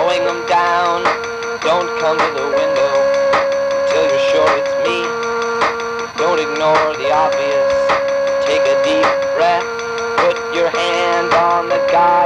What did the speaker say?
slowing them down. Don't come to the window till you're sure it's me. Don't ignore the obvious. Take a deep breath.